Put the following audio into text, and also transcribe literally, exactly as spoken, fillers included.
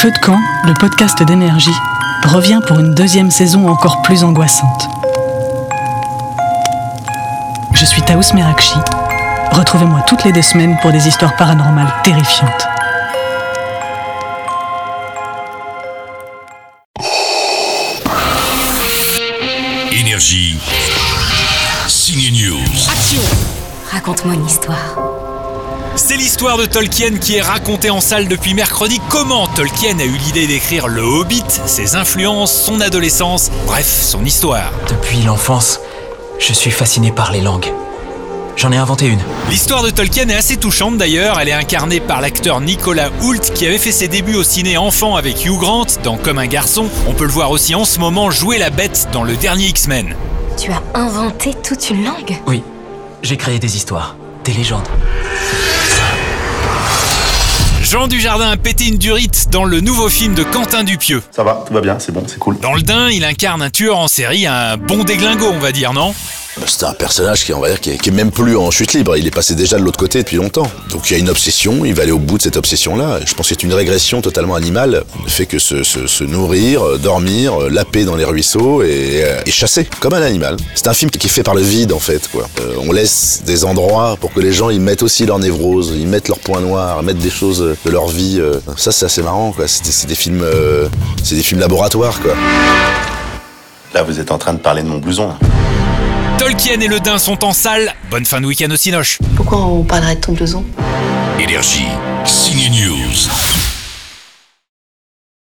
Feu de camp, le podcast d'Énergie, revient pour une deuxième saison encore plus angoissante. Je suis Taous Merakchi. Retrouvez-moi toutes les deux semaines pour des histoires paranormales terrifiantes. Énergie. Signe News. Action! Raconte-moi une histoire. C'est l'histoire de Tolkien qui est racontée en salle depuis mercredi. Comment Tolkien a eu l'idée d'écrire Le Hobbit, ses influences, son adolescence, bref, son histoire. Depuis l'enfance, je suis fasciné par les langues. J'en ai inventé une. L'histoire de Tolkien est assez touchante d'ailleurs. Elle est incarnée par l'acteur Nicolas Hoult qui avait fait ses débuts au ciné enfant avec Hugh Grant dans Comme un garçon. On peut le voir aussi en ce moment jouer la bête dans le dernier X-Men. Tu as inventé toute une langue? Oui, j'ai créé des histoires, des légendes. Jean Dujardin a pété une durite dans le nouveau film de Quentin Dupieux. Ça va, tout va bien, c'est bon, c'est cool. Dans le Dain, il incarne un tueur en série, un bon déglingo on va dire, non ? C'est un personnage qui, on va dire, qui est, qui est même plus en chute libre. Il est passé déjà de l'autre côté depuis longtemps. Donc il y a une obsession, il va aller au bout de cette obsession-là. Je pense que c'est une régression totalement animale. Le fait que se, se, se nourrir, dormir, laper dans les ruisseaux et, et chasser, comme un animal. C'est un film qui est fait par le vide, en fait, quoi. Euh, on laisse des endroits pour que les gens ils mettent aussi leur névrose, ils mettent leurs points noirs, mettent des choses de leur vie. Euh. Ça, c'est assez marrant, quoi. C'est, c'est des films, euh, c'est des films laboratoires, quoi. Là, vous êtes en train de parler de mon blouson. Tolkien et le Dain sont en salle. Bonne fin de week-end au Cinoche. Pourquoi on parlerait de ton blouson? Énergie. Signe News.